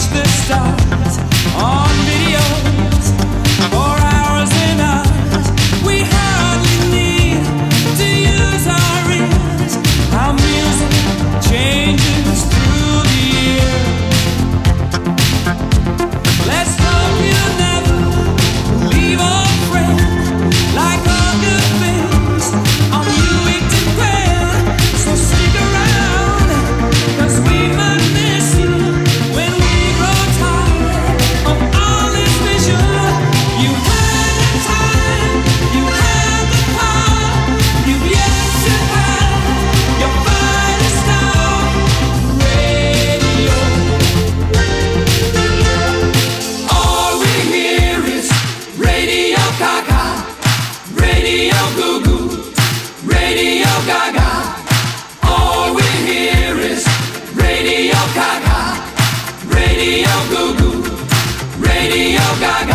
the stars on videos for hours and hours. We hardly need to use our ears. How music changes through the year. Let's hope you never leave our friend like all good things on you to grand. So stick around, 'cause we might miss you when we grow tired of all this vision. You had the time, you had the power, you've yet to have your finest hour. Radio. All we hear is Radio Gaga, Radio Goo Goo, Radio Gaga. All we hear is Radio Gaga, Radio Goo Goo, Radio Gaga.